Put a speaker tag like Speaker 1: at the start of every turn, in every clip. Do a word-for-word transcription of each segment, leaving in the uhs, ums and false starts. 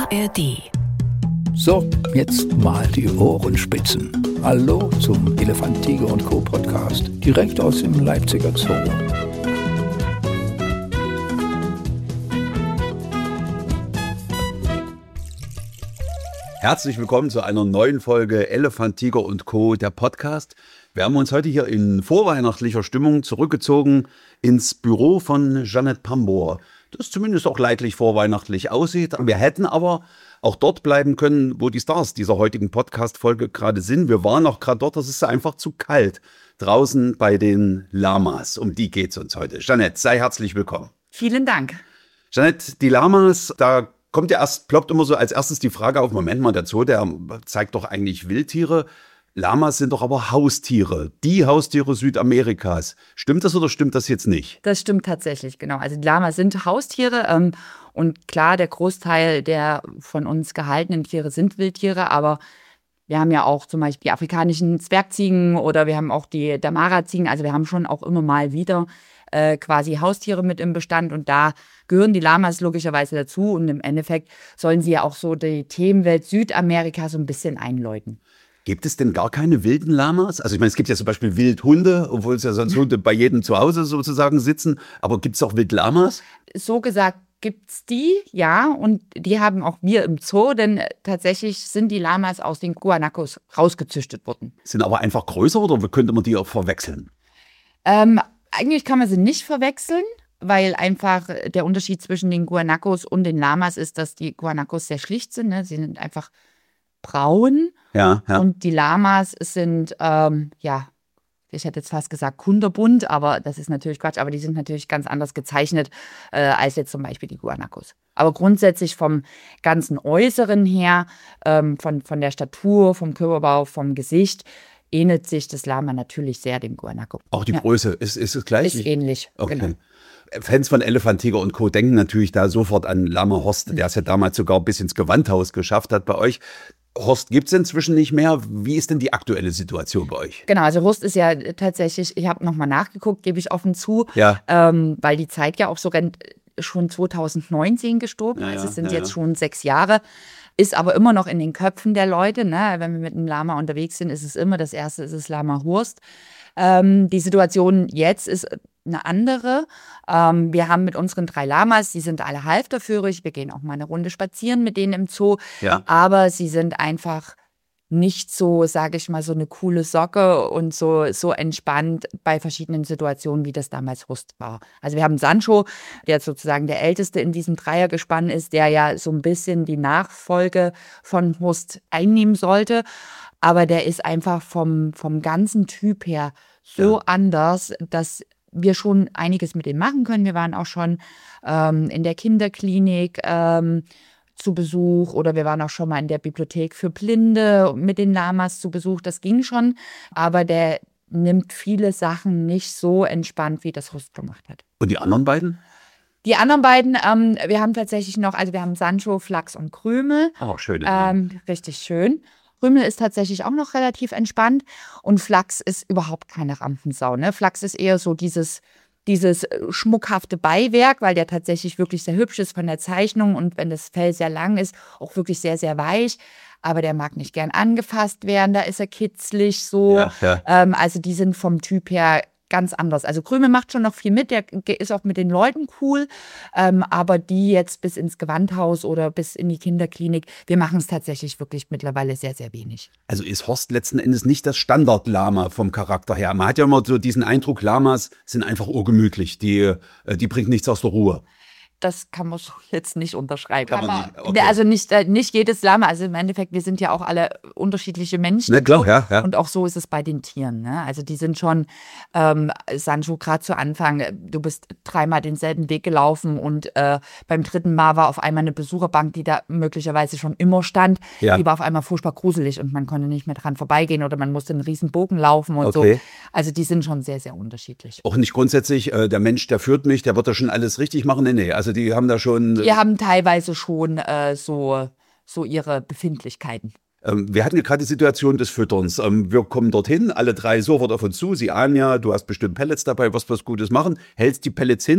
Speaker 1: A R D.
Speaker 2: So, jetzt mal die Ohrenspitzen. Hallo zum Elefant, Tiger und Co. Podcast, direkt aus dem Leipziger Zoo.
Speaker 3: Herzlich willkommen zu einer neuen Folge Elefant, Tiger und Co., der Podcast. Wir haben uns heute hier in vorweihnachtlicher Stimmung zurückgezogen ins Büro von Jeanette Pambor, das zumindest auch leidlich vorweihnachtlich aussieht. Wir hätten aber auch dort bleiben können, wo die Stars dieser heutigen Podcast-Folge gerade sind. Wir waren auch gerade dort, das ist einfach zu kalt. Draußen bei den Lamas, um die geht es uns heute. Jeanette, sei herzlich willkommen.
Speaker 4: Vielen Dank.
Speaker 3: Jeanette, die Lamas, da kommt ja erst, ploppt immer so als erstes die Frage auf, Moment mal, der Zoo, der zeigt doch eigentlich Wildtiere. Lamas sind doch aber Haustiere, die Haustiere Südamerikas. Stimmt das oder stimmt das jetzt nicht?
Speaker 4: Das stimmt tatsächlich, genau. Also die Lamas sind Haustiere ähm, und klar, der Großteil der von uns gehaltenen Tiere sind Wildtiere, aber wir haben ja auch zum Beispiel die afrikanischen Zwergziegen oder wir haben auch die Damara-Ziegen, also wir haben schon auch immer mal wieder äh, quasi Haustiere mit im Bestand und da gehören die Lamas logischerweise dazu und im Endeffekt sollen sie ja auch so die Themenwelt Südamerika so ein bisschen einläuten.
Speaker 3: Gibt es denn gar keine wilden Lamas? Also ich meine, es gibt ja zum Beispiel Wildhunde, obwohl es ja sonst Hunde bei jedem zu Hause sozusagen sitzen. Aber gibt es auch Wildlamas?
Speaker 4: So gesagt gibt's die, ja. Und die haben auch wir im Zoo, denn tatsächlich sind die Lamas aus den Guanacos rausgezüchtet worden.
Speaker 3: Sind aber einfach größer oder könnte man die auch verwechseln?
Speaker 4: Ähm, eigentlich kann man sie nicht verwechseln, weil einfach der Unterschied zwischen den Guanacos und den Lamas ist, dass die Guanacos sehr schlicht sind. Ne? Sie sind einfach braun.
Speaker 3: Ja, ja.
Speaker 4: Und die Lamas sind, ähm, ja, ich hätte jetzt fast gesagt kunterbunt, aber das ist natürlich Quatsch. Aber die sind natürlich ganz anders gezeichnet äh, als jetzt zum Beispiel die Guanacos. Aber grundsätzlich vom ganzen Äußeren her, ähm, von, von der Statur, vom Körperbau, vom Gesicht, ähnelt sich das Lama natürlich sehr dem Guanaco.
Speaker 3: Auch die
Speaker 4: ja.
Speaker 3: Größe, ist, ist es gleich?
Speaker 4: Ist ähnlich,
Speaker 3: okay.
Speaker 4: Genau.
Speaker 3: Fans von Elefant, Tiger und Co. denken natürlich da sofort an Lama Horst, der es ja damals sogar bis ins Gewandhaus geschafft hat bei euch. Horst gibt es inzwischen nicht mehr. Wie ist denn die aktuelle Situation bei euch?
Speaker 4: Genau, also Horst ist ja tatsächlich, ich habe nochmal nachgeguckt, gebe ich offen zu,
Speaker 3: ja.
Speaker 4: ähm, weil die Zeit ja auch so rennt, schon zwanzig neunzehn gestorben,
Speaker 3: ja, ja,
Speaker 4: also es sind
Speaker 3: ja,
Speaker 4: jetzt
Speaker 3: ja.
Speaker 4: schon sechs Jahre, ist aber immer noch in den Köpfen der Leute. Ne? Wenn wir mit einem Lama unterwegs sind, ist es immer, das erste ist es Lama Horst. Ähm, die Situation jetzt ist eine andere. Ähm, wir haben mit unseren drei Lamas, die sind alle halfterführig, wir gehen auch mal eine Runde spazieren mit denen im Zoo,
Speaker 3: ja.
Speaker 4: aber sie sind einfach nicht so, sage ich mal, so eine coole Socke und so, so entspannt bei verschiedenen Situationen, wie das damals Horst war. Also wir haben Sancho, der sozusagen der Älteste in diesem Dreiergespann ist, der ja so ein bisschen die Nachfolge von Horst einnehmen sollte. Aber der ist einfach vom, vom ganzen Typ her so ja. anders, dass wir schon einiges mit ihm machen können. Wir waren auch schon ähm, in der Kinderklinik ähm, zu Besuch oder wir waren auch schon mal in der Bibliothek für Blinde mit den Lamas zu Besuch. Das ging schon, aber der nimmt viele Sachen nicht so entspannt, wie das Horst gemacht hat.
Speaker 3: Und die anderen beiden?
Speaker 4: Die anderen beiden, ähm, wir haben tatsächlich noch, also wir haben Sancho, Flachs und Krümel.
Speaker 3: Auch schön.
Speaker 4: Ähm, richtig schön. Krümel ist tatsächlich auch noch relativ entspannt und Flachs ist überhaupt keine Rampensau. Ne? Flachs ist eher so dieses, dieses schmuckhafte Beiwerk, weil der tatsächlich wirklich sehr hübsch ist von der Zeichnung und wenn das Fell sehr lang ist, auch wirklich sehr, sehr weich. Aber der mag nicht gern angefasst werden, da ist er kitzlig so.
Speaker 3: Ja, ja.
Speaker 4: Ähm, also die sind vom Typ her ganz anders. Also Krümel macht schon noch viel mit, der ist auch mit den Leuten cool, ähm, aber die jetzt bis ins Gewandhaus oder bis in die Kinderklinik, wir machen es tatsächlich wirklich mittlerweile sehr, sehr wenig.
Speaker 3: Also ist Horst letzten Endes nicht das Standard-Lama vom Charakter her. Man hat ja immer so diesen Eindruck, Lamas sind einfach urgemütlich, die, die bringen nichts aus der Ruhe.
Speaker 4: Das kann man jetzt nicht unterschreiben.
Speaker 3: Kann man nicht, okay.
Speaker 4: Also nicht, nicht jedes Lama, also im Endeffekt, wir sind ja auch alle unterschiedliche Menschen.
Speaker 3: Na klar, ja, ja.
Speaker 4: Und auch so ist es bei den Tieren. Ne? Also die sind schon, ähm, Sancho, gerade zu Anfang, du bist dreimal denselben Weg gelaufen und äh, beim dritten Mal war auf einmal eine Besucherbank, die da möglicherweise schon immer stand,
Speaker 3: ja.
Speaker 4: die war auf einmal furchtbar gruselig und man konnte nicht mehr dran vorbeigehen oder man musste einen riesen Bogen laufen und
Speaker 3: okay.
Speaker 4: so. Also die sind schon sehr, sehr unterschiedlich.
Speaker 3: Auch nicht grundsätzlich, äh, der Mensch, der führt mich, der wird da schon alles richtig machen. Nee, nee, also die haben da schon...
Speaker 4: Die haben teilweise schon äh, so, so ihre Befindlichkeiten.
Speaker 3: Ähm, wir hatten ja gerade die Situation des Fütterns. Ähm, wir kommen dorthin, alle drei sofort auf uns zu. Sie ahnen ja, du hast bestimmt Pellets dabei, wirst was Gutes machen, hältst die Pellets hin.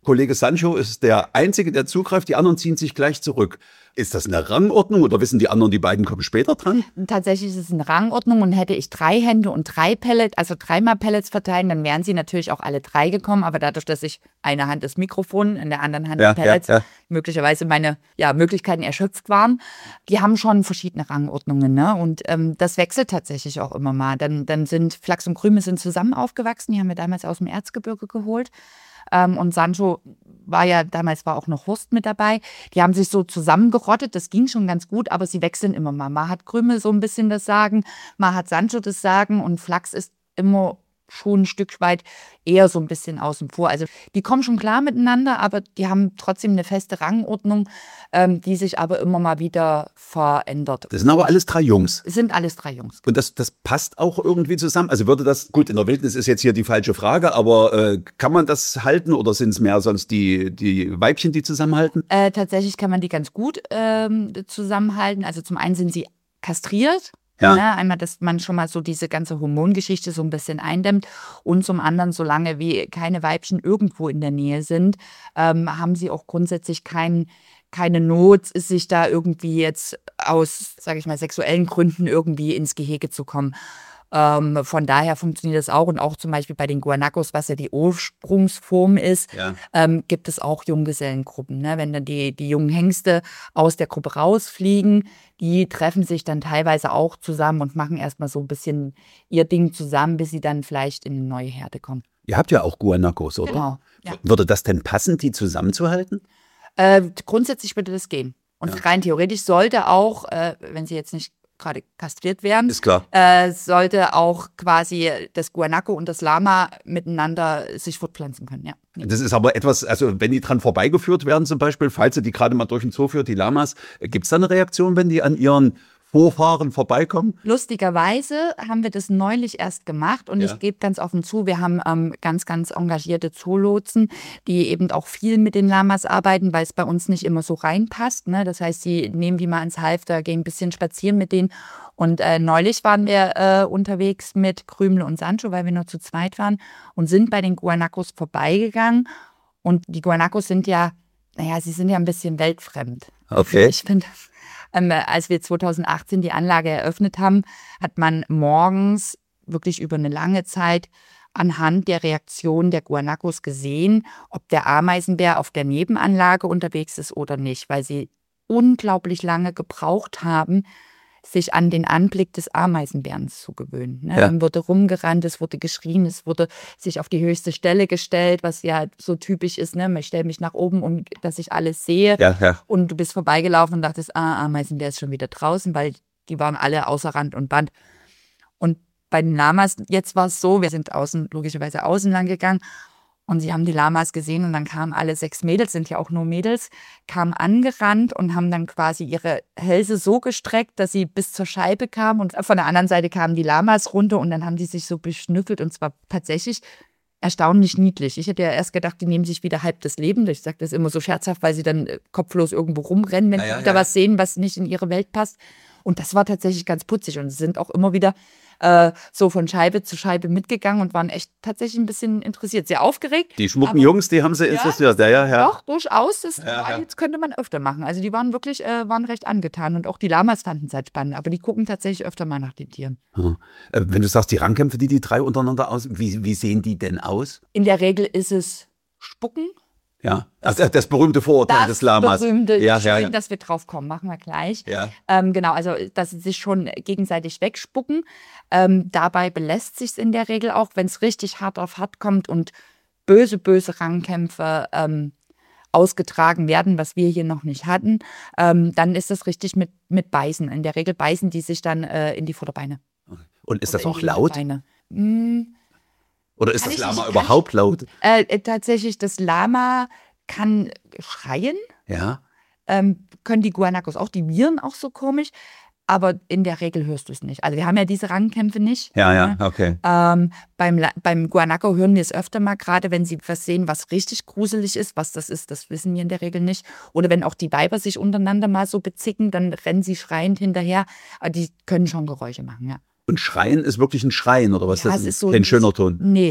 Speaker 3: Kollege Sancho ist der Einzige, der zugreift, die anderen ziehen sich gleich zurück. Ist das eine Rangordnung oder wissen die anderen, die beiden kommen später dran?
Speaker 4: Tatsächlich ist es eine Rangordnung und hätte ich drei Hände und drei Pellets, also dreimal Pellets verteilen, dann wären sie natürlich auch alle drei gekommen. Aber dadurch, dass ich eine Hand das Mikrofon, in der anderen Hand
Speaker 3: Ja,
Speaker 4: die Pellets,
Speaker 3: ja, ja.
Speaker 4: möglicherweise meine ja, Möglichkeiten erschöpft waren, die haben schon verschiedene Rangordnungen. Ne? Und ähm, das wechselt tatsächlich auch immer mal. Dann, dann sind Flachs und Krümel sind zusammen aufgewachsen, die haben wir damals aus dem Erzgebirge geholt. Ähm, und Sancho war ja, damals war auch noch Horst mit dabei. Die haben sich so zusammengerottet, das ging schon ganz gut, aber sie wechseln immer mal. Mal hat Krümel so ein bisschen das Sagen, mal hat Sancho das Sagen und Flachs ist immer schon ein Stück weit eher so ein bisschen außen vor. Also die kommen schon klar miteinander, aber die haben trotzdem eine feste Rangordnung, ähm, die sich aber immer mal wieder verändert.
Speaker 3: Das sind aber alles drei Jungs.
Speaker 4: Es sind alles drei Jungs.
Speaker 3: Und das, das passt auch irgendwie zusammen. Also würde das, gut, in der Wildnis ist jetzt hier die falsche Frage, aber äh, kann man das halten oder sind es mehr sonst die, die Weibchen, die zusammenhalten?
Speaker 4: Äh, tatsächlich kann man die ganz gut ähm, zusammenhalten. Also zum einen sind sie kastriert.
Speaker 3: Ja.
Speaker 4: Ne? Einmal, dass man schon mal so diese ganze Hormongeschichte so ein bisschen eindämmt. Und zum anderen, solange wie keine Weibchen irgendwo in der Nähe sind, ähm, haben sie auch grundsätzlich kein, keine Not, sich da irgendwie jetzt aus, sage ich mal, sexuellen Gründen irgendwie ins Gehege zu kommen. Ähm, von daher funktioniert das auch. Und auch zum Beispiel bei den Guanacos, was ja die Ursprungsform ist,
Speaker 3: Ja.
Speaker 4: ähm, gibt es auch Junggesellengruppen. Ne? Wenn dann die, die jungen Hengste aus der Gruppe rausfliegen, die treffen sich dann teilweise auch zusammen und machen erstmal so ein bisschen ihr Ding zusammen, bis sie dann vielleicht in eine neue Herde kommen.
Speaker 3: Ihr habt ja auch Guanacos, oder?
Speaker 4: Genau. Ja.
Speaker 3: Würde das denn passen, die zusammenzuhalten?
Speaker 4: Äh, grundsätzlich würde das gehen. Und
Speaker 3: Ja.
Speaker 4: rein theoretisch sollte auch, äh, wenn sie jetzt nicht gerade kastriert werden,
Speaker 3: Ist klar.
Speaker 4: äh, sollte auch quasi das Guanaco und das Lama miteinander sich fortpflanzen können. Ja.
Speaker 3: Das ist aber etwas, also wenn die dran vorbeigeführt werden zum Beispiel, falls ihr die gerade mal durch den Zoo führt, die Lamas, gibt es da eine Reaktion, wenn die an ihren Vorfahren vorbeikommen?
Speaker 4: Lustigerweise haben wir das neulich erst gemacht und
Speaker 3: Ja.
Speaker 4: ich gebe ganz offen zu, wir haben ähm, ganz, ganz engagierte Zoolotsen, die eben auch viel mit den Lamas arbeiten, weil es bei uns nicht immer so reinpasst. Ne? Das heißt, die nehmen die mal ans Halfter, gehen ein bisschen spazieren mit denen. Und äh, neulich waren wir äh, unterwegs mit Krümel und Sancho, weil wir nur zu zweit waren und sind bei den Guanacos vorbeigegangen. Und die Guanacos sind ja, naja, sie sind ja ein bisschen weltfremd.
Speaker 3: Okay.
Speaker 4: Ich finde, ähm, als wir zweitausendachtzehn die Anlage eröffnet haben, hat man morgens wirklich über eine lange Zeit anhand der Reaktion der Guanacos gesehen, ob der Ameisenbär auf der Nebenanlage unterwegs ist oder nicht, weil sie unglaublich lange gebraucht haben, sich an den Anblick des Ameisenbärens zu gewöhnen. Ne?
Speaker 3: Ja.
Speaker 4: Dann wurde rumgerannt, es wurde geschrien, es wurde sich auf die höchste Stelle gestellt, was ja so typisch ist. Ne? Ich stelle mich nach oben, um dass ich alles sehe.
Speaker 3: Ja, ja.
Speaker 4: Und du bist vorbeigelaufen und dachtest, ah, Ameisenbär ist schon wieder draußen, weil die waren alle außer Rand und Band. Und bei den Lamas, jetzt war es so, wir sind außen, logischerweise außen lang gegangen und sie haben die Lamas gesehen und dann kamen alle sechs Mädels, sind ja auch nur Mädels, kamen angerannt und haben dann quasi ihre Hälse so gestreckt, dass sie bis zur Scheibe kamen und von der anderen Seite kamen die Lamas runter und dann haben die sich so beschnüffelt und zwar tatsächlich erstaunlich niedlich. Ich hätte ja erst gedacht, die nehmen sich wieder halb das Leben. Ich sage das immer so scherzhaft, weil sie dann kopflos irgendwo rumrennen, wenn
Speaker 3: Ja, ja,
Speaker 4: sie wieder
Speaker 3: ja.
Speaker 4: was sehen, was nicht in ihre Welt passt. Und das war tatsächlich ganz putzig und sie sind auch immer wieder äh, so von Scheibe zu Scheibe mitgegangen und waren echt tatsächlich ein bisschen interessiert. Sehr aufgeregt.
Speaker 3: Die schmucken
Speaker 4: aber-
Speaker 3: Jungs, die haben sie interessiert. Ja, ja, ja.
Speaker 4: Doch, durchaus. Das
Speaker 3: Ja,
Speaker 4: war,
Speaker 3: ja.
Speaker 4: jetzt könnte man öfter machen. Also die waren wirklich, äh, waren recht angetan und auch die Lamas fanden es halt spannend. Aber die gucken tatsächlich öfter mal nach den Tieren.
Speaker 3: Hm. Äh, Wenn du sagst, die Rangkämpfe, die die drei untereinander aus, wie, wie sehen die denn aus?
Speaker 4: In der Regel ist es Spucken.
Speaker 3: Ja, das, das berühmte Vorurteil des Lamas.
Speaker 4: berühmte
Speaker 3: ja, ja,
Speaker 4: Schön,
Speaker 3: ja.
Speaker 4: dass wir drauf kommen, machen wir gleich.
Speaker 3: Ja.
Speaker 4: Ähm, genau, also dass sie sich schon gegenseitig wegspucken. Ähm, dabei belässt sich es in der Regel auch, wenn es richtig hart auf hart kommt und böse, böse Rangkämpfe ähm, ausgetragen werden, was wir hier noch nicht hatten, ähm, dann ist das richtig mit, mit Beißen. In der Regel beißen die sich dann äh, in die Vorderbeine.
Speaker 3: Und ist das
Speaker 4: Oder in
Speaker 3: auch
Speaker 4: die
Speaker 3: laut?
Speaker 4: Hinterbeine. Mm,
Speaker 3: Oder ist
Speaker 4: Kann
Speaker 3: das
Speaker 4: ich
Speaker 3: Lama
Speaker 4: nicht-
Speaker 3: überhaupt laut?
Speaker 4: äh, äh, tatsächlich, das Lama kann schreien.
Speaker 3: Ja.
Speaker 4: Ähm, können die Guanacos auch, die mieren auch so komisch, aber in der Regel hörst du es nicht. Also wir haben ja diese Rangkämpfe nicht.
Speaker 3: Ja, ja, okay.
Speaker 4: Ähm, beim, La- beim Guanaco hören wir es öfter mal, gerade wenn sie was sehen, was richtig gruselig ist. Was das ist, das wissen wir in der Regel nicht. Oder wenn auch die Weiber sich untereinander mal so bezicken, dann rennen sie schreiend hinterher. Aber die können schon Geräusche machen, ja.
Speaker 3: Und Schreien ist wirklich ein Schreien, oder was?
Speaker 4: Ja,
Speaker 3: das
Speaker 4: es
Speaker 3: ist
Speaker 4: ist so
Speaker 3: kein schöner Ton.
Speaker 4: Nee,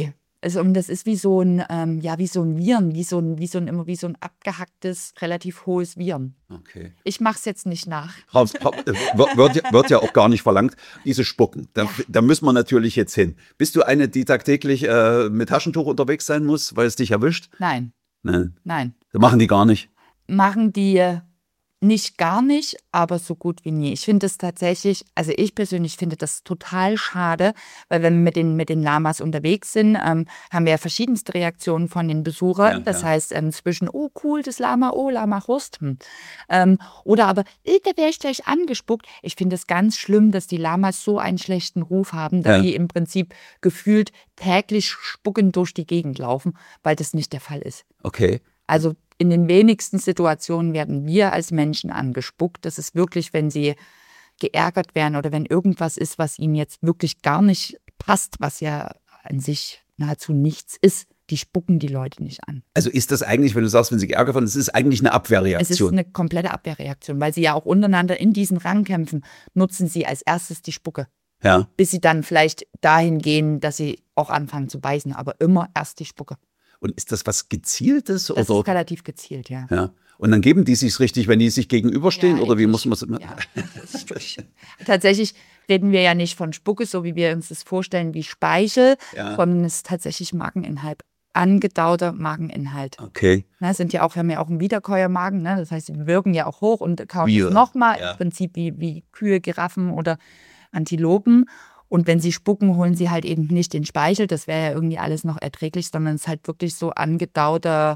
Speaker 4: Also, und das ist wie so ein, ähm, ja, wie so ein Viren, wie so ein, wie so ein, immer wie so ein abgehacktes, relativ hohes Viren.
Speaker 3: Okay.
Speaker 4: Ich mache es jetzt nicht nach.
Speaker 3: Raus- ra- äh, Wird, ja- wird ja auch gar nicht verlangt. Diese Spucken, da, da müssen wir natürlich jetzt hin. Bist du eine, die tagtäglich äh, mit Taschentuch unterwegs sein muss, weil es dich erwischt?
Speaker 4: Nein,
Speaker 3: Nein,
Speaker 4: nein.
Speaker 3: das machen die gar nicht.
Speaker 4: Machen die nicht gar nicht, aber so gut wie nie. Ich finde es tatsächlich, also ich persönlich finde das total schade, weil wenn wir mit den, mit den Lamas unterwegs sind, ähm, haben wir ja verschiedenste Reaktionen von den Besuchern.
Speaker 3: Ja,
Speaker 4: das
Speaker 3: ja.
Speaker 4: heißt ähm, zwischen, oh cool, das Lama, oh Lama Horst. Hm. Ähm, oder aber, äh, da wäre ich gleich angespuckt. Ich finde es ganz schlimm, dass die Lamas so einen schlechten Ruf haben, dass
Speaker 3: Ja.
Speaker 4: die im Prinzip gefühlt täglich spuckend durch die Gegend laufen, weil das nicht der Fall ist.
Speaker 3: Okay.
Speaker 4: Also in den wenigsten Situationen werden wir als Menschen angespuckt. Das ist wirklich, wenn sie geärgert werden oder wenn irgendwas ist, was ihnen jetzt wirklich gar nicht passt, was ja an sich nahezu nichts ist. Die spucken die Leute nicht an.
Speaker 3: Also ist das eigentlich, wenn du sagst, wenn sie geärgert werden, das ist eigentlich eine
Speaker 4: Es ist
Speaker 3: Abwehrreaktion.
Speaker 4: eine komplette Abwehrreaktion, weil sie ja auch untereinander in diesen Rangkämpfen nutzen sie als erstes die Spucke,
Speaker 3: Ja.
Speaker 4: bis sie dann vielleicht dahin gehen, dass sie auch anfangen zu beißen, aber immer erst die Spucke.
Speaker 3: Und ist das was Gezieltes?
Speaker 4: Das
Speaker 3: oder?
Speaker 4: ist relativ gezielt, ja.
Speaker 3: Ja. Und dann geben die sich's richtig, wenn die sich gegenüberstehen?
Speaker 4: Ja,
Speaker 3: oder wie
Speaker 4: eklig.
Speaker 3: muss man es?
Speaker 4: Ja, das ist wirklich- Tatsächlich reden wir ja nicht von Spucke, so wie wir uns das vorstellen, wie Speichel,
Speaker 3: Ja.
Speaker 4: sondern es ist tatsächlich Mageninhalt. Angedauter Mageninhalt.
Speaker 3: Okay.
Speaker 4: Ne, sind ja auch, wir haben ja auch einen Wiederkäuermagen, ne? Das heißt, sie wirken ja auch hoch und kauen
Speaker 3: Wir,
Speaker 4: es nochmal,
Speaker 3: ja.
Speaker 4: im Prinzip wie, wie Kühe, Giraffen oder Antilopen. Und wenn sie spucken, holen sie halt eben nicht den Speichel, das wäre ja irgendwie alles noch erträglich, sondern es ist halt wirklich so angedauter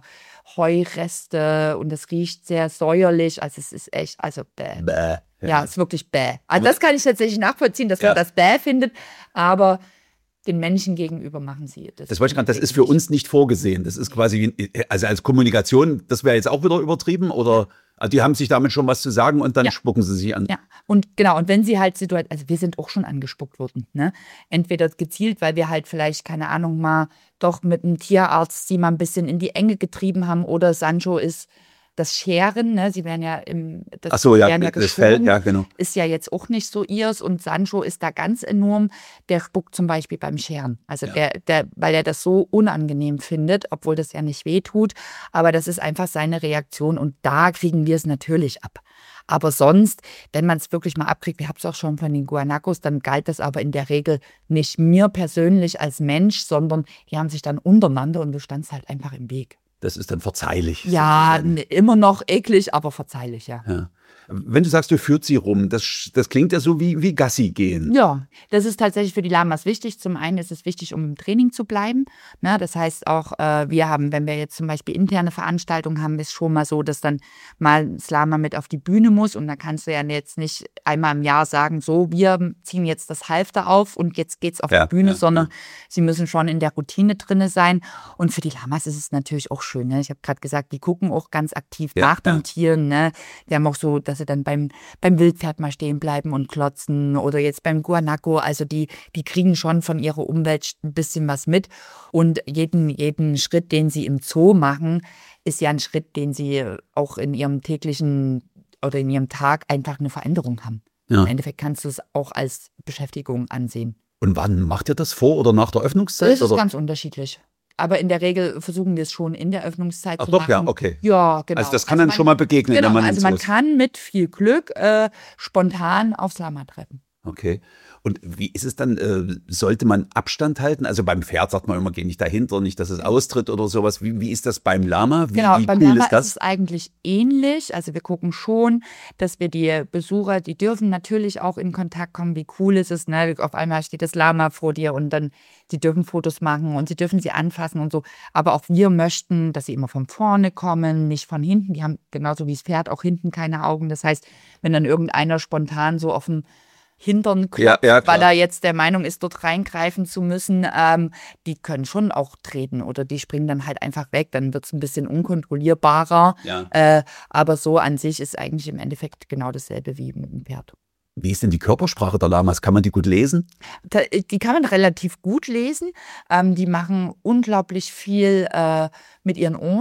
Speaker 4: Heureste und es riecht sehr säuerlich, also es ist echt, also bäh.
Speaker 3: Bäh.
Speaker 4: Ja, es ist wirklich bäh. Also das kann ich tatsächlich nachvollziehen, dass
Speaker 3: Ja.
Speaker 4: man das bäh findet, aber den Menschen gegenüber machen sie das.
Speaker 3: Das wollte ich gerade, das ist für uns nicht vorgesehen. Das ist quasi, wie- also als Kommunikation, das wäre jetzt auch wieder übertrieben oder also die haben sich damit schon was zu sagen und dann
Speaker 4: Ja.
Speaker 3: spucken sie sich an.
Speaker 4: Ja, und genau, und wenn sie halt Situation, also wir sind auch schon angespuckt worden, ne? Entweder gezielt, weil wir halt vielleicht, keine Ahnung, mal doch mit einem Tierarzt sie mal ein bisschen in die Enge getrieben haben oder Sancho ist das Scheren, ne? Sie werden ja im, das
Speaker 3: Ach so, ja,
Speaker 4: werden
Speaker 3: das Fell,
Speaker 4: geschoren.
Speaker 3: ja, genau.
Speaker 4: Ist ja jetzt auch nicht so ihrs und Sancho ist da ganz enorm, der spuckt zum Beispiel beim Scheren. Also
Speaker 3: Ja.
Speaker 4: der, der, weil er das so unangenehm findet, obwohl das ja nicht wehtut, aber das ist einfach seine Reaktion und da kriegen wir es natürlich ab. Aber sonst, wenn man es wirklich mal abkriegt, wir haben es auch schon von den Guanacos, dann galt das aber in der Regel nicht mir persönlich als Mensch, sondern die haben sich dann untereinander und du standst halt einfach im Weg.
Speaker 3: Das ist dann verzeihlich.
Speaker 4: Ja,
Speaker 3: sozusagen.
Speaker 4: n- immer noch eklig, aber verzeihlich, ja.
Speaker 3: Ja. Wenn du sagst, du führt sie rum, das, das klingt ja so wie, wie Gassi gehen.
Speaker 4: Ja, das ist tatsächlich für die Lamas wichtig. Zum einen ist es wichtig, um im Training zu bleiben. Ne, das heißt auch, äh, wir haben, wenn wir jetzt zum Beispiel interne Veranstaltungen haben, ist schon mal so, dass dann mal das Lama mit auf die Bühne muss. Und da kannst du ja jetzt nicht einmal im Jahr sagen, so, wir ziehen jetzt das Halfter auf und jetzt geht's auf
Speaker 3: Ja,
Speaker 4: die Bühne,
Speaker 3: ja,
Speaker 4: sondern
Speaker 3: ja.
Speaker 4: sie müssen schon in der Routine drinne sein. Und für die Lamas ist es natürlich auch schön. Ne? Ich habe gerade gesagt, die gucken auch ganz aktiv
Speaker 3: Ja,
Speaker 4: nach den
Speaker 3: ja.
Speaker 4: Tieren. Ne? Die haben auch so, dass sie dann beim beim Wildpferd mal stehen bleiben und klotzen oder jetzt beim Guanaco. Also die, die kriegen schon von ihrer Umwelt ein bisschen was mit. Und jeden, jeden Schritt, den sie im Zoo machen, ist ja ein Schritt, den sie auch in ihrem täglichen oder in ihrem Tag einfach eine Veränderung haben.
Speaker 3: Ja.
Speaker 4: Im Endeffekt kannst du es auch als Beschäftigung ansehen.
Speaker 3: Und wann macht ihr das vor oder nach der Öffnungszeit?
Speaker 4: Das ist
Speaker 3: oder?
Speaker 4: ganz unterschiedlich. Aber in der Regel versuchen wir es schon in der Öffnungszeit
Speaker 3: Ach
Speaker 4: zu
Speaker 3: doch,
Speaker 4: machen.
Speaker 3: ja, okay.
Speaker 4: Ja, genau.
Speaker 3: Also das kann dann
Speaker 4: man-
Speaker 3: schon mal begegnen,
Speaker 4: Genau,
Speaker 3: wenn man
Speaker 4: also
Speaker 3: ins
Speaker 4: man
Speaker 3: Zoo ist.
Speaker 4: kann mit viel Glück äh, spontan aufs Lama treffen.
Speaker 3: Okay. Und wie ist es dann, äh, sollte man Abstand halten? Also beim Pferd sagt man immer, geh nicht dahinter, nicht, dass es austritt oder sowas. Wie, wie ist das beim Lama? Wie,
Speaker 4: Genau,
Speaker 3: wie
Speaker 4: beim
Speaker 3: cool
Speaker 4: Lama
Speaker 3: ist das?
Speaker 4: ist es eigentlich ähnlich. Also wir gucken schon, dass wir die Besucher, die dürfen natürlich auch in Kontakt kommen. Wie cool ist es, ne? Auf einmal steht das Lama vor dir und dann, sie dürfen Fotos machen und sie dürfen sie anfassen und so. Aber auch wir möchten, dass sie immer von vorne kommen, nicht von hinten. Die haben genauso wie das Pferd auch hinten keine Augen. Das heißt, wenn dann irgendeiner spontan so auf dem Hintern klopft,
Speaker 3: Ja, ja, klar.
Speaker 4: weil er jetzt der Meinung ist, dort reingreifen zu müssen, ähm, die können schon auch treten oder die springen dann halt einfach weg. Dann wird es ein bisschen unkontrollierbarer.
Speaker 3: Ja.
Speaker 4: Äh, aber so an sich ist eigentlich im Endeffekt genau dasselbe wie mit dem Pferd.
Speaker 3: Wie ist denn die Körpersprache der Lamas? Kann man die gut lesen?
Speaker 4: Da, die kann man relativ gut lesen. Ähm, die machen unglaublich viel äh, mit ihren Ohren.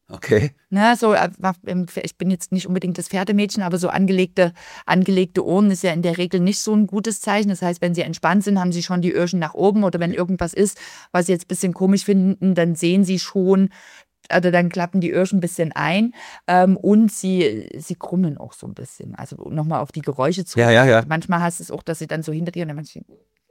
Speaker 3: Okay.
Speaker 4: Ne, so, ich bin jetzt nicht unbedingt das Pferdemädchen, aber so angelegte, angelegte Ohren ist ja in der Regel nicht so ein gutes Zeichen. Das heißt, wenn sie entspannt sind, haben sie schon die Öhrchen nach oben, oder wenn irgendwas ist, was sie jetzt ein bisschen komisch finden, dann sehen sie schon, also dann klappen die Öhrchen ein bisschen ein, ähm, und sie, sie krummeln auch so ein bisschen. Also nochmal auf die Geräusche zu.
Speaker 3: Ja, ja, ja.
Speaker 4: Manchmal hast du es auch, dass sie dann so hinter dir und dann manchmal,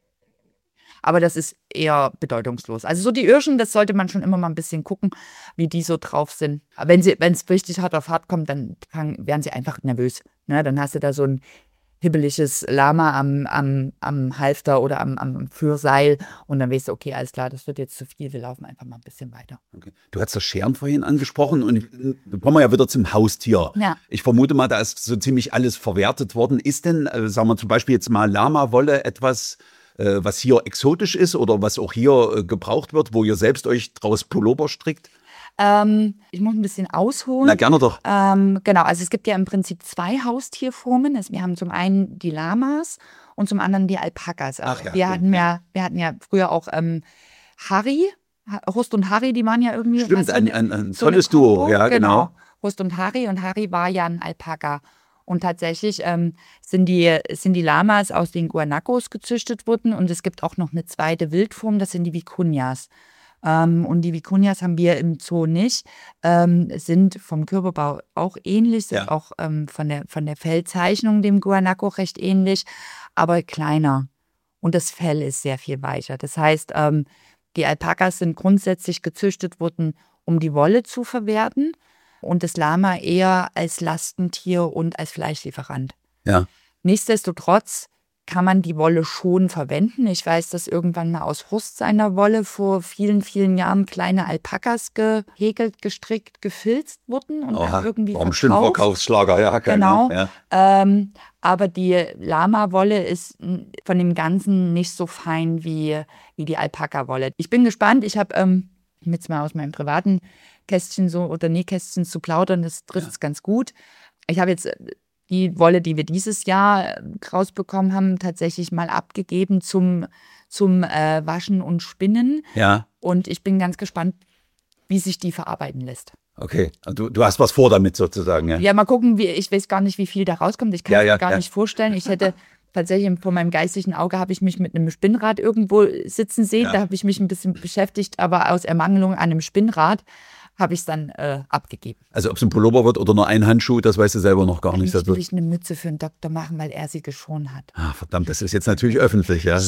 Speaker 4: aber das ist eher bedeutungslos. Also so die Öhrchen, das sollte man schon immer mal ein bisschen gucken, wie die so drauf sind. Aber wenn sie, wenn es richtig hart auf hart kommt, dann kann, werden sie einfach nervös. Ne? Dann hast du da so ein hibbeliges Lama am, am, am Halfter oder am, am Führseil und dann weißt du, okay, alles klar, das wird jetzt zu viel, wir laufen einfach mal ein bisschen weiter.
Speaker 3: Okay. Du hast das Scheren vorhin angesprochen und da kommen wir ja wieder zum Haustier.
Speaker 4: Ja.
Speaker 3: Ich vermute mal, da ist so ziemlich alles verwertet worden. Ist denn, äh, sagen wir zum Beispiel jetzt mal Lama-Wolle etwas, äh, was hier exotisch ist oder was auch hier äh, gebraucht wird, wo ihr selbst euch draus Pullover strickt?
Speaker 4: Ähm, ich muss ein bisschen ausholen.
Speaker 3: Na, gerne doch.
Speaker 4: Ähm, genau, also es gibt ja im Prinzip zwei Haustierformen. Also wir haben zum einen die Lamas und zum anderen die Alpakas.
Speaker 3: Ach ja,
Speaker 4: wir, hatten
Speaker 3: ja.
Speaker 4: ja, wir hatten ja früher auch ähm, Harry, Rust und Harry, die waren ja irgendwie...
Speaker 3: Stimmt,
Speaker 4: was,
Speaker 3: ein, ein, ein
Speaker 4: so eine
Speaker 3: tolles Duo,
Speaker 4: Kombo.
Speaker 3: ja, genau.
Speaker 4: Rust und Harry, und Harry war ja ein Alpaka. Und tatsächlich ähm, sind, die, sind die Lamas aus den Guanacos gezüchtet worden, und es gibt auch noch eine zweite Wildform, das sind die Vicuñas. Ähm, und die Vicuñas haben wir im Zoo nicht, ähm, sind vom Körperbau auch ähnlich, sind
Speaker 3: Ja.
Speaker 4: auch ähm, von der, von der Fellzeichnung dem Guanaco recht ähnlich, aber kleiner. Und das Fell ist sehr viel weicher. Das heißt, ähm, die Alpakas sind grundsätzlich gezüchtet worden, um die Wolle zu verwerten, und das Lama eher als Lastentier und als Fleischlieferant.
Speaker 3: Ja.
Speaker 4: Nichtsdestotrotz kann man die Wolle schon verwenden. Ich weiß, dass irgendwann mal aus Rustseiner Wolle vor vielen, vielen Jahren kleine Alpakas gehäkelt, gestrickt, gefilzt wurden und
Speaker 3: Oha,
Speaker 4: dann irgendwie
Speaker 3: warum bestimmt
Speaker 4: verkauft.
Speaker 3: Verkaufsschlager, ja, keine
Speaker 4: Genau.
Speaker 3: Ja.
Speaker 4: Ähm, aber die Lama-Wolle ist von dem Ganzen nicht so fein wie, wie die Alpaka-Wolle. Ich bin gespannt. Ich habe ähm, jetzt mal aus meinem privaten Kästchen so oder Nähkästchen zu plaudern, das trifft es ja. ganz gut. Ich habe jetzt die Wolle, die wir dieses Jahr rausbekommen haben, tatsächlich mal abgegeben zum, zum äh, Waschen und Spinnen.
Speaker 3: Ja.
Speaker 4: Und ich bin ganz gespannt, wie sich die verarbeiten lässt.
Speaker 3: Okay, du, du hast was vor damit sozusagen, ja?
Speaker 4: Ja, mal gucken, wie, ich weiß gar nicht, wie viel da rauskommt. Ich kann
Speaker 3: ja,
Speaker 4: es
Speaker 3: ja,
Speaker 4: mir gar
Speaker 3: ja.
Speaker 4: nicht vorstellen. Ich hätte tatsächlich vor meinem geistigen Auge habe ich mich mit einem Spinnrad irgendwo sitzen sehen.
Speaker 3: Ja.
Speaker 4: Da habe ich mich ein bisschen beschäftigt, aber aus Ermangelung an einem Spinnrad habe ich es dann äh, abgegeben.
Speaker 3: Also ob es ein Pullover wird oder nur ein Handschuh, das weißt du selber noch gar nicht.
Speaker 4: Eigentlich
Speaker 3: Das
Speaker 4: will
Speaker 3: wird...
Speaker 4: ich eine Mütze für einen Doktor machen, weil er sie geschoren hat.
Speaker 3: Ah, verdammt, das ist jetzt natürlich öffentlich. Ja.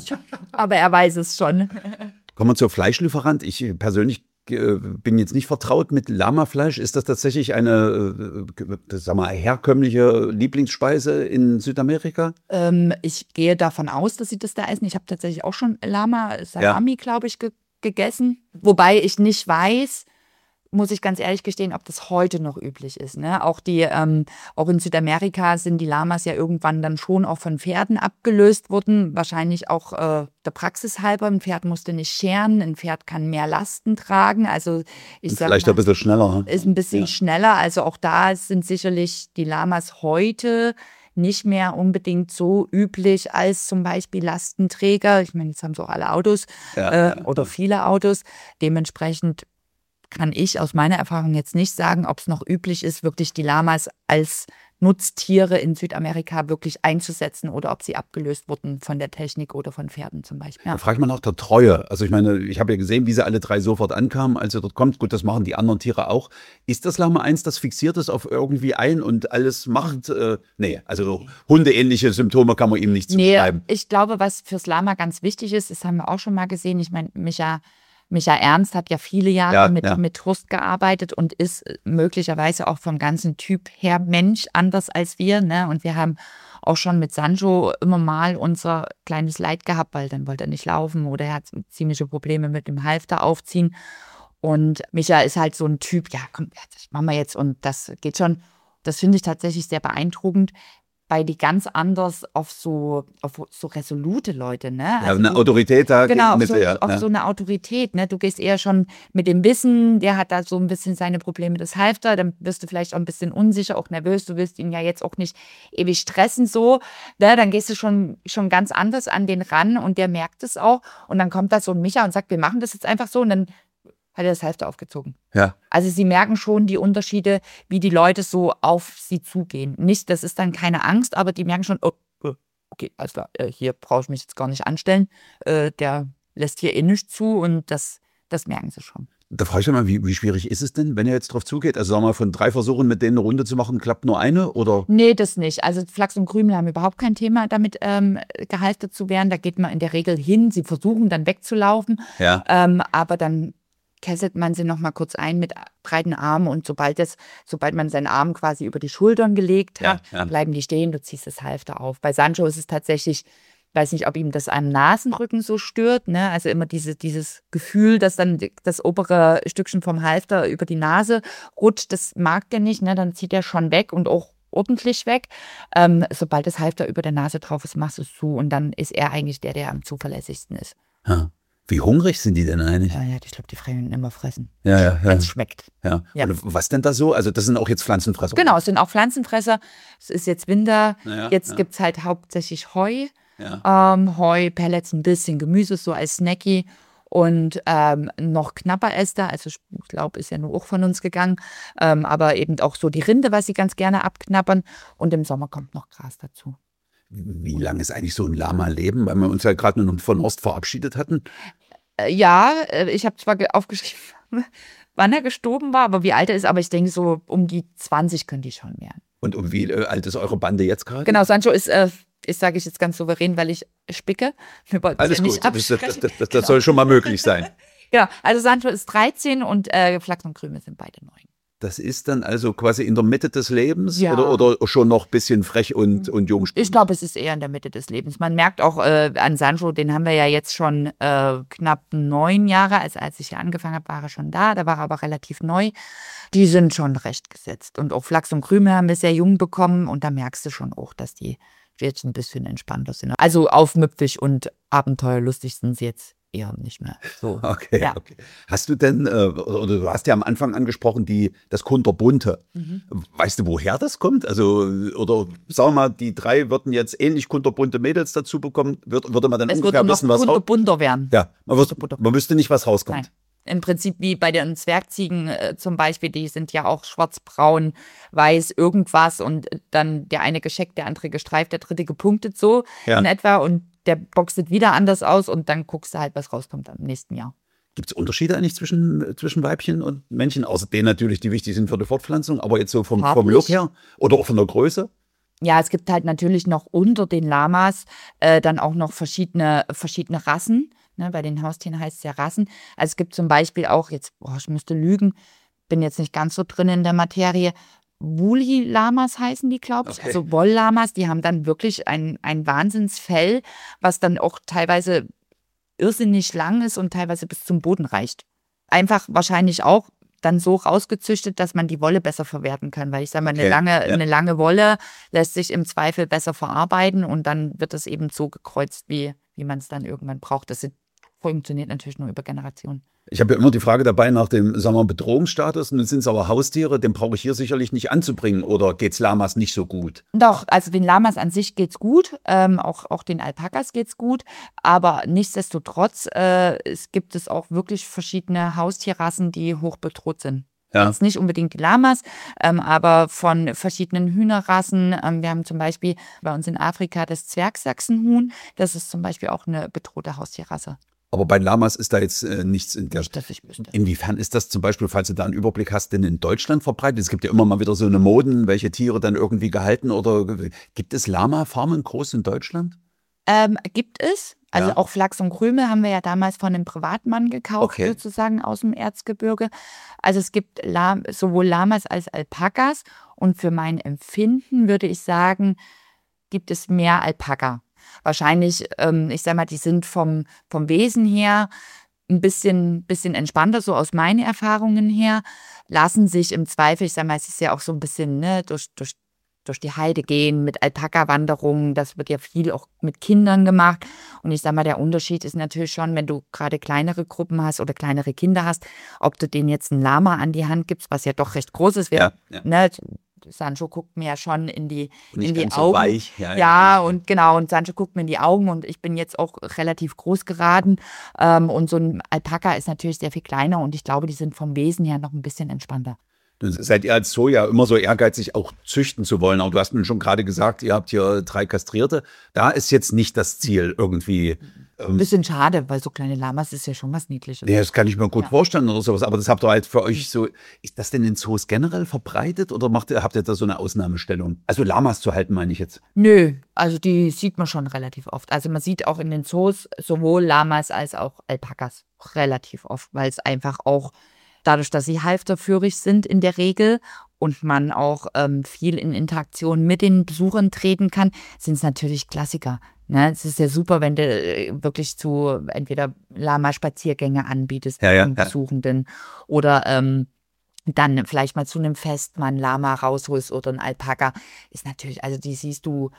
Speaker 4: Aber er weiß es schon.
Speaker 3: Kommen wir zur Fleischlieferant. Ich persönlich äh, bin jetzt nicht vertraut mit Lamafleisch. Ist das tatsächlich eine äh, sag mal, herkömmliche Lieblingsspeise in Südamerika?
Speaker 4: Ähm, ich gehe davon aus, dass sie das da essen. Ich habe tatsächlich auch schon Lama, Salami, ja. glaube ich, ge- gegessen. Wobei ich nicht weiß, muss ich ganz ehrlich gestehen, ob das heute noch üblich ist. Ne? Auch, die, ähm, auch in Südamerika sind die Lamas ja irgendwann dann schon auch von Pferden abgelöst worden. Wahrscheinlich auch äh, der Praxis halber. Ein Pferd musste nicht scheren, ein Pferd kann mehr Lasten tragen. Also ich sag
Speaker 3: Vielleicht
Speaker 4: mal,
Speaker 3: ein bisschen schneller.
Speaker 4: Ist ein bisschen ja. schneller. Also auch da sind sicherlich die Lamas heute nicht mehr unbedingt so üblich als zum Beispiel Lastenträger. Ich meine, jetzt haben sie auch alle Autos ja. äh, oder viele Autos. Dementsprechend kann ich aus meiner Erfahrung jetzt nicht sagen, ob es noch üblich ist, wirklich die Lamas als Nutztiere in Südamerika wirklich einzusetzen oder ob sie abgelöst wurden von der Technik oder von Pferden zum Beispiel. Ja.
Speaker 3: Da fragt man nach der Treue. Also ich meine, ich habe ja gesehen, wie sie alle drei sofort ankamen, als er dort kommt. Gut, das machen die anderen Tiere auch. Ist das Lama eins, das fixiert ist auf irgendwie ein und alles macht? Äh, nee, also so hundeähnliche Symptome kann man ihm nicht zuschreiben.
Speaker 4: Nee, ich glaube, was fürs Lama ganz wichtig ist, das haben wir auch schon mal gesehen. Ich meine, Micha Micha Ernst hat ja viele Jahre
Speaker 3: ja,
Speaker 4: mit,
Speaker 3: ja.
Speaker 4: mit Rust gearbeitet und ist möglicherweise auch vom ganzen Typ her Mensch, anders als wir. Ne? Und wir haben auch schon mit Sancho immer mal unser kleines Leid gehabt, weil dann wollte er nicht laufen oder er hat ziemliche Probleme mit dem Halfter aufziehen. Und Micha ist halt so ein Typ, ja komm, das machen wir jetzt und das geht schon. Das finde ich tatsächlich sehr beeindruckend, weil die ganz anders auf so, auf so resolute Leute, ne?
Speaker 3: Also ja, eine du, Autorität da.
Speaker 4: Genau, auf,
Speaker 3: mit,
Speaker 4: so,
Speaker 3: ja,
Speaker 4: auf
Speaker 3: ja.
Speaker 4: so eine Autorität, ne? Du gehst eher schon mit dem Wissen, der hat da so ein bisschen seine Probleme des Halfter, dann wirst du vielleicht auch ein bisschen unsicher, auch nervös, du willst ihn ja jetzt auch nicht ewig stressen, so, ne? Dann gehst du schon, schon ganz anders an den ran und der merkt es auch und dann kommt da so ein Micha und sagt, wir machen das jetzt einfach so und dann hat er das Halfter aufgezogen.
Speaker 3: Ja.
Speaker 4: Also sie merken schon die Unterschiede, wie die Leute so auf sie zugehen. Nicht, das ist dann keine Angst, aber die merken schon, oh, okay, also hier brauche ich mich jetzt gar nicht anstellen. Der lässt hier eh nichts zu und das, das merken sie schon.
Speaker 3: Da frage ich mich mal, wie, wie schwierig ist es denn, wenn ihr jetzt drauf zugeht? Also sagen wir mal, von drei Versuchen mit denen eine Runde zu machen, klappt nur eine oder?
Speaker 4: Nee, das nicht. Also Flachs und Krümel haben überhaupt kein Thema damit ähm, gehalten zu werden. Da geht man in der Regel hin. Sie versuchen dann wegzulaufen.
Speaker 3: Ja.
Speaker 4: Ähm, aber dann kesselt man sie noch mal kurz ein mit breiten Armen und sobald, das, sobald man seinen Arm quasi über die Schultern gelegt hat,
Speaker 3: ja, ja.
Speaker 4: bleiben die stehen, du ziehst das Halfter auf. Bei Sancho ist es tatsächlich, ich weiß nicht, ob ihm das am Nasenrücken so stört, ne? Also immer diese, dieses Gefühl, dass dann das obere Stückchen vom Halfter über die Nase rutscht, das mag der nicht, ne? Dann zieht er schon weg und auch ordentlich weg. Ähm, sobald das Halfter über der Nase drauf ist, machst du es zu und dann ist er eigentlich der, der am zuverlässigsten ist.
Speaker 3: Ja. Wie hungrig sind die denn eigentlich?
Speaker 4: Ja, ja, ich glaube, die Freien immer fressen.
Speaker 3: Ja, ja, ja.
Speaker 4: Wenn es schmeckt.
Speaker 3: Ja.
Speaker 4: Ja.
Speaker 3: Und was denn da so? Also das sind auch jetzt Pflanzenfresser?
Speaker 4: Genau, es sind auch Pflanzenfresser. Es ist jetzt Winter.
Speaker 3: Ja,
Speaker 4: jetzt
Speaker 3: ja.
Speaker 4: gibt es halt hauptsächlich Heu.
Speaker 3: Ja.
Speaker 4: Ähm, Heu, Pellets, ein bisschen Gemüse, so als Snacky. Und ähm, noch Knapperäste, also ich glaube, ist ja nur auch von uns gegangen. Ähm, aber eben auch so die Rinde, was sie ganz gerne abknabbern. Und im Sommer kommt noch Gras dazu.
Speaker 3: Wie lange ist eigentlich so ein Lama leben? Weil wir uns ja gerade nur von Ost verabschiedet hatten.
Speaker 4: Äh, ja, äh, ich habe zwar ge- aufgeschrieben, wann er gestorben war, aber wie alt er ist, aber ich denke so um die zwanzig können die schon werden.
Speaker 3: Und um wie äh, alt ist eure Bande jetzt gerade?
Speaker 4: Genau, Sancho ist, äh, ist sage ich jetzt ganz souverän, weil ich spicke. Wir wollten
Speaker 3: Alles
Speaker 4: ja nicht
Speaker 3: gut, das, das,
Speaker 4: absprechen.
Speaker 3: das, das, das soll schon mal möglich sein.
Speaker 4: Genau, also Sancho ist dreizehn und äh, Flachs und Krümel sind beide neun.
Speaker 3: Das ist dann also quasi in der Mitte des Lebens
Speaker 4: Ja.
Speaker 3: oder, oder schon noch ein bisschen frech und, und jung?
Speaker 4: Ich glaube, es ist eher in der Mitte des Lebens. Man merkt auch äh, an Sancho, den haben wir ja jetzt schon äh, knapp neun Jahre. Also als ich hier angefangen habe, war er schon da. Da war er aber relativ neu. Die sind schon recht gesetzt. Und auch Flachs und Krümel haben wir sehr jung bekommen. Und da merkst du schon auch, dass die jetzt ein bisschen entspannter sind. Also aufmüpfig und abenteuerlustig sind sie jetzt eher nicht mehr. So.
Speaker 3: Okay,
Speaker 4: Ja.
Speaker 3: okay. Hast du denn, äh, oder, oder du hast ja am Anfang angesprochen, die, das Kunterbunte.
Speaker 4: Mhm.
Speaker 3: Weißt du, woher das kommt? Also, oder sagen wir mal, die drei würden jetzt ähnlich kunterbunte Mädels dazu bekommen, würde, würde man dann
Speaker 4: Es
Speaker 3: ungefähr
Speaker 4: würde noch
Speaker 3: wissen, was raus-
Speaker 4: kunterbunter werden.
Speaker 3: Ja, man, wüsste, man wüsste nicht, was rauskommt.
Speaker 4: Nein. Im Prinzip wie bei den Zwergziegen äh, zum Beispiel, die sind ja auch schwarz-braun, weiß, irgendwas und dann der eine gescheckt, der andere gestreift, der dritte gepunktet so
Speaker 3: Ja.
Speaker 4: in etwa und der boxet wieder anders aus und dann guckst du halt, was rauskommt am nächsten Jahr.
Speaker 3: Gibt es Unterschiede eigentlich zwischen, zwischen Weibchen und Männchen? Außer denen natürlich, die wichtig sind für die Fortpflanzung, aber jetzt so vom, vom
Speaker 4: Farblich?
Speaker 3: Look her oder auch von der Größe?
Speaker 4: Ja, es gibt halt natürlich noch unter den Lamas äh, dann auch noch verschiedene, verschiedene Rassen. Ne, bei den Haustieren heißt es ja Rassen. Also es gibt zum Beispiel auch, jetzt, boah, ich müsste lügen, bin jetzt nicht ganz so drin in der Materie, Woolly-Lamas heißen die, glaube ich.
Speaker 3: Okay.
Speaker 4: Also Woll-Lamas, die haben dann wirklich ein, ein Wahnsinnsfell, was dann auch teilweise irrsinnig lang ist und teilweise bis zum Boden reicht. Einfach wahrscheinlich auch dann so rausgezüchtet, dass man die Wolle besser verwerten kann. Weil ich sage mal, eine
Speaker 3: Okay,
Speaker 4: lange,
Speaker 3: ja.
Speaker 4: eine lange Wolle lässt sich im Zweifel besser verarbeiten und dann wird es eben so gekreuzt, wie, wie man es dann irgendwann braucht. Das funktioniert natürlich nur über Generationen.
Speaker 3: Ich habe ja immer die Frage dabei nach dem, sagen wir, Bedrohungsstatus. Nun sind es aber Haustiere, den brauche ich hier sicherlich nicht anzubringen. Oder geht's Lamas nicht so gut?
Speaker 4: Doch, also den Lamas an sich geht's gut, ähm, auch, auch den Alpakas geht's gut, aber nichtsdestotrotz äh, es gibt es auch wirklich verschiedene Haustierrassen, die hoch bedroht sind.
Speaker 3: Ja.
Speaker 4: Jetzt nicht unbedingt die Lamas, ähm, aber von verschiedenen Hühnerrassen. Ähm, wir haben zum Beispiel bei uns in Afrika das Zwergsachsenhuhn. Das ist zum Beispiel auch eine bedrohte Haustierrasse.
Speaker 3: Aber bei Lamas ist da jetzt äh, nichts in der.
Speaker 4: Nicht, dass ich wüsste.
Speaker 3: Inwiefern ist das zum Beispiel, falls du da einen Überblick hast, denn in Deutschland verbreitet? Es gibt ja immer mal wieder so eine Moden, welche Tiere dann irgendwie gehalten oder gibt es Lama-Farmen groß in Deutschland?
Speaker 4: Ähm, gibt es. Also
Speaker 3: Ja.
Speaker 4: auch Flachs und Krümel haben wir ja damals von einem Privatmann gekauft,
Speaker 3: Okay.
Speaker 4: sozusagen aus dem Erzgebirge. Also es gibt La- sowohl Lamas als Alpakas und für mein Empfinden würde ich sagen, gibt es mehr Alpaka. Wahrscheinlich, ähm, ich sag mal, die sind vom, vom Wesen her ein bisschen, bisschen entspannter, so aus meinen Erfahrungen her, lassen sich im Zweifel, ich sag mal, es ist ja auch so ein bisschen ne, durch, durch, durch die Heide gehen mit Alpaka-Wanderungen, das wird ja viel auch mit Kindern gemacht und ich sag mal, der Unterschied ist natürlich schon, wenn du gerade kleinere Gruppen hast oder kleinere Kinder hast, ob du denen jetzt einen Lama an die Hand gibst, was ja doch recht groß ist, wir,
Speaker 3: Ja, ja.
Speaker 4: ne, Sancho guckt mir ja schon in die,
Speaker 3: Nicht
Speaker 4: in die
Speaker 3: ganz
Speaker 4: Augen.
Speaker 3: so weich. Ja,
Speaker 4: Ja, und genau, und Sancho guckt mir in die Augen und ich bin jetzt auch relativ groß geraten. Ähm, und so ein Alpaka ist natürlich sehr viel kleiner und ich glaube, die sind vom Wesen her noch ein bisschen entspannter.
Speaker 3: Nun seid ihr als Zoo ja immer so ehrgeizig, auch züchten zu wollen. Aber du hast mir schon gerade gesagt, ihr habt hier drei Kastrierte. Da ist jetzt nicht das Ziel irgendwie.
Speaker 4: Ein bisschen schade, weil so kleine Lamas ist ja schon was Niedliches.
Speaker 3: Ja, das kann ich mir gut
Speaker 4: Ja.
Speaker 3: vorstellen oder sowas. Aber das habt ihr halt für euch so. Ist das denn in Zoos generell verbreitet oder macht ihr, habt ihr da so eine Ausnahmestellung? Also Lamas zu halten, meine ich jetzt.
Speaker 4: Nö, also die sieht man schon relativ oft. Also man sieht auch in den Zoos sowohl Lamas als auch Alpakas relativ oft, weil es einfach auch dadurch, dass sie halfterführig sind in der Regel und man auch ähm, viel in Interaktion mit den Besuchern treten kann, sind es natürlich Klassiker. Ne? Es ist ja super, wenn du äh, wirklich zu entweder Lama-Spaziergänge anbietest
Speaker 3: Ja, ja,
Speaker 4: den
Speaker 3: ja.
Speaker 4: Besuchenden oder ähm, dann vielleicht mal zu einem Fest mal ein Lama rausholst oder ein Alpaka. Ist natürlich, also die siehst du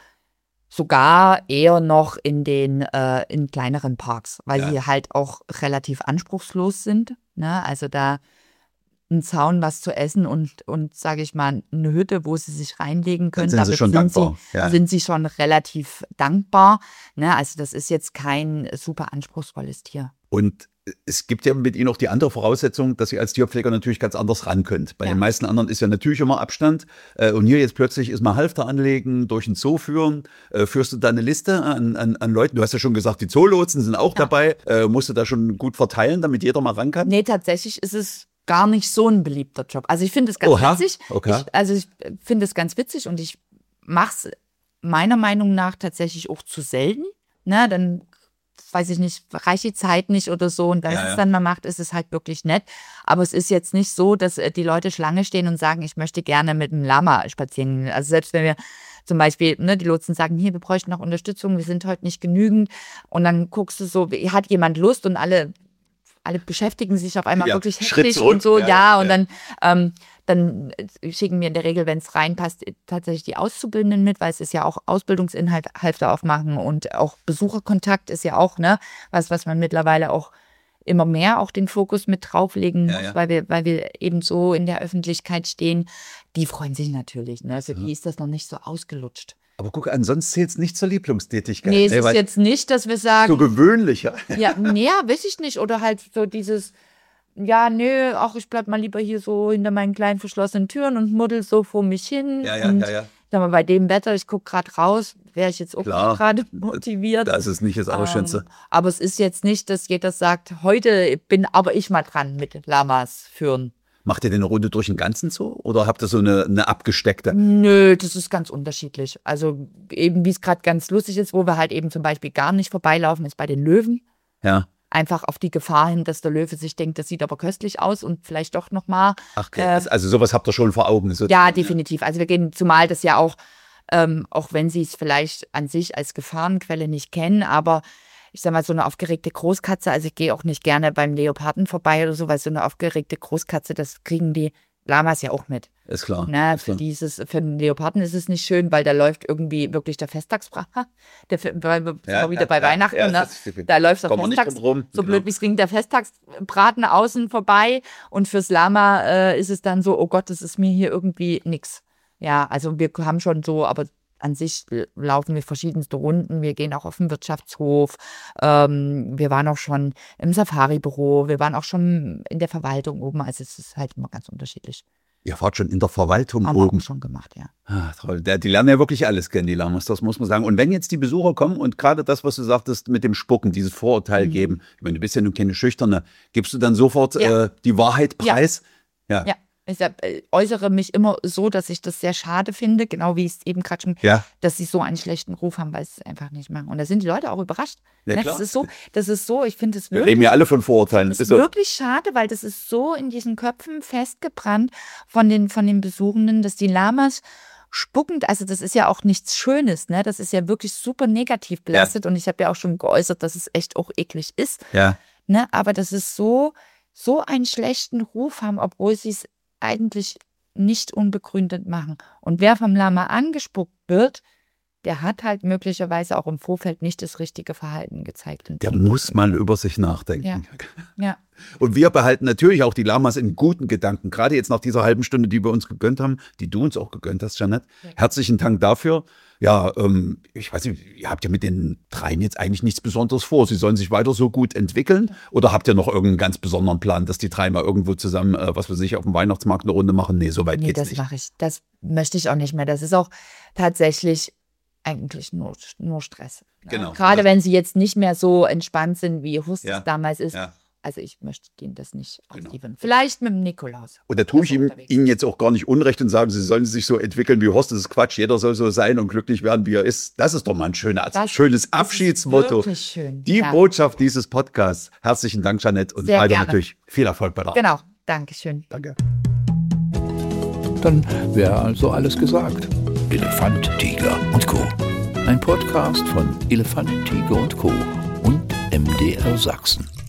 Speaker 4: sogar eher noch in den äh, in kleineren Parks, weil
Speaker 3: Ja.
Speaker 4: sie halt auch relativ anspruchslos sind. Ne? Also da ein Zaun, was zu essen und, und sage ich mal, eine Hütte, wo sie sich reinlegen können.
Speaker 3: Dann sind sie
Speaker 4: Damit
Speaker 3: schon
Speaker 4: sind
Speaker 3: dankbar.
Speaker 4: Sie,
Speaker 3: Ja.
Speaker 4: sind sie schon relativ dankbar. Ne? Also das ist jetzt kein super anspruchsvolles Tier.
Speaker 3: Und es gibt ja mit ihnen auch die andere Voraussetzung, dass ihr als Tierpfleger natürlich ganz anders ran könnt. Bei
Speaker 4: Ja.
Speaker 3: den meisten anderen ist ja natürlich immer Abstand. Äh, Und hier jetzt plötzlich ist mal Halfter anlegen, durch den Zoo führen. Äh, Führst du da eine Liste an, an, an Leuten? Du hast ja schon gesagt, die Zoolotsen sind auch
Speaker 4: Ja.
Speaker 3: dabei. Äh, Musst du da schon gut verteilen, damit jeder mal ran kann?
Speaker 4: Nee, tatsächlich ist es gar nicht so ein beliebter Job. Also ich finde es ganz
Speaker 3: Oha,
Speaker 4: witzig.
Speaker 3: okay.
Speaker 4: Ich, also ich finde es ganz witzig und ich mache es meiner Meinung nach tatsächlich auch zu selten. Na, dann weiß ich nicht, reicht die Zeit nicht oder so. Und wenn
Speaker 3: Ja,
Speaker 4: es
Speaker 3: ja.
Speaker 4: dann mal macht, ist es halt wirklich nett. Aber es ist jetzt nicht so, dass äh, die Leute Schlange stehen und sagen, ich möchte gerne mit einem Lama spazieren gehen. Also selbst wenn wir zum Beispiel, ne, die Lotsen sagen, hier, wir bräuchten noch Unterstützung, wir sind heute nicht genügend. Und dann guckst du so, wie- hat jemand Lust und alle alle beschäftigen sich auf einmal
Speaker 3: Ja,
Speaker 4: wirklich
Speaker 3: Schritt
Speaker 4: hektisch
Speaker 3: zurück.
Speaker 4: und so,
Speaker 3: Ja,
Speaker 4: ja,
Speaker 3: ja,
Speaker 4: und
Speaker 3: ja.
Speaker 4: dann, ähm, dann schicken wir in der Regel, wenn es reinpasst, tatsächlich die Auszubildenden mit, weil es ist ja auch Ausbildungsinhalt, Halfter aufmachen und auch Besucherkontakt ist ja auch, ne, was, was man mittlerweile auch immer mehr auch den Fokus mit drauflegen
Speaker 3: Ja,
Speaker 4: muss,
Speaker 3: ja.
Speaker 4: weil wir, weil wir eben so in der Öffentlichkeit stehen. Die freuen sich natürlich, ne, für die ist das noch nicht so ausgelutscht.
Speaker 3: Aber guck an, sonst zählt es nicht zur Lieblingstätigkeit.
Speaker 4: Nee, es
Speaker 3: Ey,
Speaker 4: ist
Speaker 3: weil-
Speaker 4: jetzt nicht, dass wir sagen,
Speaker 3: so gewöhnlich. Ja.
Speaker 4: ja, nee, ja, weiß ich nicht. Oder halt so dieses, ja, nö, ach, ich bleib mal lieber hier so hinter meinen kleinen verschlossenen Türen und muddel so vor mich hin.
Speaker 3: Ja, ja,
Speaker 4: und
Speaker 3: ja, ja.
Speaker 4: sag mal, bei dem Wetter, ich gucke gerade raus, wäre ich jetzt auch
Speaker 3: Klar.
Speaker 4: nicht gerade motiviert.
Speaker 3: Das ist nicht das Allerschönste.
Speaker 4: Ähm, aber es ist jetzt nicht, dass jeder sagt, heute bin aber ich mal dran mit Lamas führen.
Speaker 3: Macht ihr denn eine Runde durch den ganzen Zoo oder habt ihr so eine, eine abgesteckte?
Speaker 4: Nö, das ist ganz unterschiedlich. Also eben, wie es gerade ganz lustig ist, wo wir halt eben zum Beispiel gar nicht vorbeilaufen, ist bei den Löwen.
Speaker 3: Ja.
Speaker 4: Einfach auf die Gefahr hin, dass der Löwe sich denkt, das sieht aber köstlich aus und vielleicht doch nochmal.
Speaker 3: Ach, okay.
Speaker 4: Äh,
Speaker 3: Also sowas habt ihr schon vor Augen. So,
Speaker 4: Ja, definitiv. Also wir gehen, zumal das ja auch, ähm, auch wenn sie es vielleicht an sich als Gefahrenquelle nicht kennen, aber ich sag mal, so eine aufgeregte Großkatze, also ich gehe auch nicht gerne beim Leoparden vorbei oder so, weil so eine aufgeregte Großkatze, das kriegen die Lamas ja auch mit.
Speaker 3: Ist klar.
Speaker 4: Ne,
Speaker 3: ist
Speaker 4: für,
Speaker 3: klar.
Speaker 4: dieses, für den Leoparden ist es nicht schön, weil da läuft irgendwie wirklich der Festtagsbraten. Der, weil wir sind
Speaker 3: Ja,
Speaker 4: wir wieder
Speaker 3: ja,
Speaker 4: bei
Speaker 3: ja,
Speaker 4: Weihnachten,
Speaker 3: ja,
Speaker 4: ne?
Speaker 3: das ist-
Speaker 4: Da läuft der
Speaker 3: kommen wir nicht
Speaker 4: Festtags,
Speaker 3: drum rum,
Speaker 4: so
Speaker 3: genau.
Speaker 4: blöd wie es klingt, der Festtagsbraten außen vorbei und fürs Lama äh, ist es dann so, oh Gott, das ist mir hier irgendwie nix. Ja, also wir haben schon so, aber an sich laufen wir verschiedenste Runden. Wir gehen auch auf den Wirtschaftshof. Ähm, wir waren auch schon im Safari-Büro. Wir waren auch schon in der Verwaltung oben. Also es ist halt immer ganz unterschiedlich.
Speaker 3: Ihr fahrt schon in der Verwaltung
Speaker 4: Haben wir
Speaker 3: oben.
Speaker 4: auch schon gemacht, ja.
Speaker 3: Ah, toll. Der, die lernen ja wirklich alles kennen, die Lamas, das muss man sagen. Und wenn jetzt die Besucher kommen und gerade das, was du sagtest, mit dem Spucken, dieses Vorurteil
Speaker 4: Mhm.
Speaker 3: geben, ich meine, du bist ja nun keine Schüchterne, gibst du dann sofort
Speaker 4: Ja.
Speaker 3: äh, die Wahrheit preis? Ja.
Speaker 4: Ja, ich äh, äußere mich immer so, dass ich das sehr schade finde, genau wie ich es eben gerade schon,
Speaker 3: Ja.
Speaker 4: dass sie so einen schlechten Ruf haben, weil sie es einfach nicht machen. Und da sind die Leute auch überrascht.
Speaker 3: Ja,
Speaker 4: Ne,
Speaker 3: klar.
Speaker 4: das ist so, das ist so, ich finde es
Speaker 3: Wir
Speaker 4: wirklich.
Speaker 3: reden ja alle von Vorurteilen.
Speaker 4: Das
Speaker 3: Das
Speaker 4: ist
Speaker 3: ist so,
Speaker 4: wirklich schade, weil das ist so in diesen Köpfen festgebrannt von den, von den Besuchenden, dass die Lamas spuckend, also das ist ja auch nichts Schönes, ne? Das ist ja wirklich super negativ belastet und ich habe ja auch schon geäußert, dass es echt auch eklig ist,
Speaker 3: ja.
Speaker 4: ne? Aber das ist so, so einen schlechten Ruf haben, obwohl sie es eigentlich nicht unbegründet machen. Und wer vom Lama angespuckt wird, der hat halt möglicherweise auch im Vorfeld nicht das richtige Verhalten gezeigt.
Speaker 3: Der muss mal über sich nachdenken.
Speaker 4: Ja. Ja.
Speaker 3: Und wir behalten natürlich auch die Lamas in guten Gedanken. Gerade jetzt nach dieser halben Stunde, die wir uns gegönnt haben, die du uns auch gegönnt hast, Jeanette. Ja. Herzlichen Dank dafür. Ja, ähm, ich weiß nicht, ihr habt ja mit den dreien jetzt eigentlich nichts Besonderes vor. Sie sollen sich weiter so gut entwickeln. Oder habt ihr noch irgendeinen ganz besonderen Plan, dass die drei mal irgendwo zusammen, äh, was weiß ich, auf dem Weihnachtsmarkt eine Runde machen? Nee, so weit
Speaker 4: nee,
Speaker 3: geht's
Speaker 4: das
Speaker 3: nicht.
Speaker 4: Das mache ich. Das möchte ich auch nicht mehr. Das ist auch tatsächlich eigentlich nur, nur Stress.
Speaker 3: Genau.
Speaker 4: Gerade wenn sie jetzt nicht mehr so entspannt sind, wie Horst
Speaker 3: ja.
Speaker 4: es damals ist.
Speaker 3: Ja.
Speaker 4: Also ich möchte denen das nicht
Speaker 3: genau.
Speaker 4: ausliefern. Vielleicht mit dem Nikolaus.
Speaker 3: Und da tue ich ihm, Ihnen jetzt auch gar nicht Unrecht und sage, Sie sollen sich so entwickeln wie Horst. Das ist Quatsch. Jeder soll so sein und glücklich werden, wie er ist. Das ist doch mal ein schöner, das, schönes Abschiedsmotto.
Speaker 4: Wirklich schön.
Speaker 3: Die
Speaker 4: ja.
Speaker 3: Botschaft dieses Podcasts. Herzlichen Dank, Jeanette. Und
Speaker 4: Sehr
Speaker 3: weiter
Speaker 4: gerne.
Speaker 3: natürlich viel Erfolg bei der
Speaker 4: Genau. Dankeschön.
Speaker 3: Danke.
Speaker 2: Dann wäre also alles gesagt. Elefant, Tiger und Co. Ein Podcast von Elefant, Tiger und Co. und M D R Sachsen.